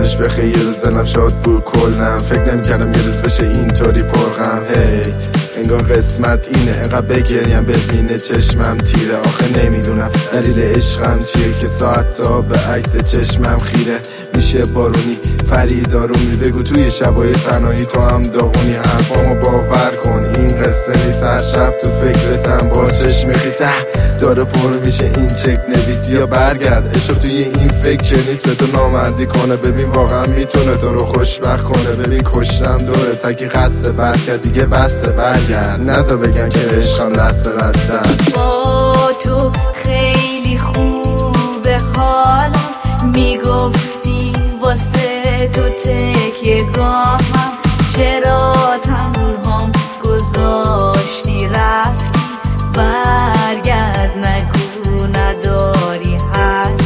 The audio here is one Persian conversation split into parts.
روزش بخیر یه روز دلم شاد بود کلم، فکر نمی‌کردم یه روز بشه اینطوری پرغم. هی انگار قسمت اینه، انقدر بگریم ببینه چشمم تیره. آخه نمیدونم دلیل عشقم چیه که ساعت تا به عکس چشمم خیره میشه بارونی. فرید آرومی بگو توی شبای تنهایی تو هم داغونی. حرفامو باور کن این قصه نیست، هر شب تو فکرتم با چشم خیسه داره پر میشه این چک نویسی. یا برگرد عشق توی این فکر نیست به تو نامردی کنه. ببین واقعا میتونه تو رو خوشبخت کنه. ببین کشتم دوره تکی خسته برگرد دیگه بسته برگرد. نذار بگن که عشقم دسته با تو خیلی خوبه حالم، میگفتی واسه تو تکیه گاهم. چرا تنهام گذاشتی رفتی؟ برگرد نگو نداری حد.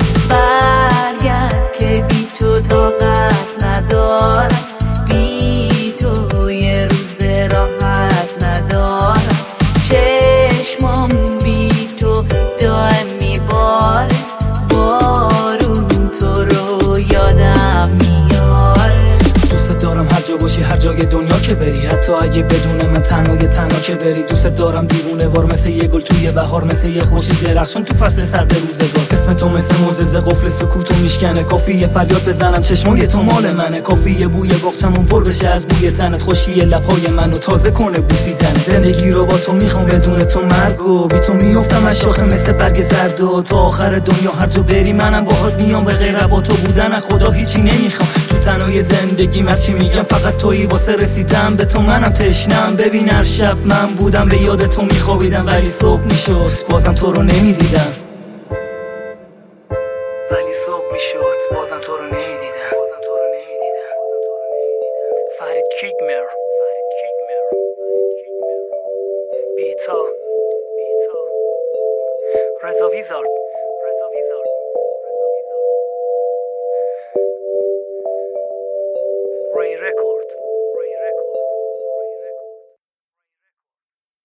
برگرد که بی تو طاقت ندارم، بی تو یه روز راحت ندارم. چشمام بی تو دائم میباره، بارون تو رو یادم میاره. دوست دارم هر جا باشی هر جای دنیا که بری، حتی اگه بدون من تنها که بری. دوست دارم دیوونه وار مثل یه گل توی بهار، مثل یه خورشید درخشان تو فصل سرد روزگار. اسم تو مثل معجزه قفل سکوتو میشکنه، کافیه فریاد بزنم چشمای تو مال منه. کافیه بوی باغچمون پر بشه از بوی تنت، خوشی لبهای منو تازه کنه بوسیدن. زندگی رو با تو میخوام بدون تو مرگو، بی تو میافتم از شاخه مثل برگ زردو. تا آخر دنیا هر جا بری منم باهات میام، به غیر با تو بودن خدا هیچی نمیخوام. تو تنهای زندگی مرچی میگم فقط تویی، واسه رسیدم به تو منم تشنم. ببین هر شب من بودم به یاد تو میخوابیدم، ولی صبح میشد بازم تو رو نمیدیدم.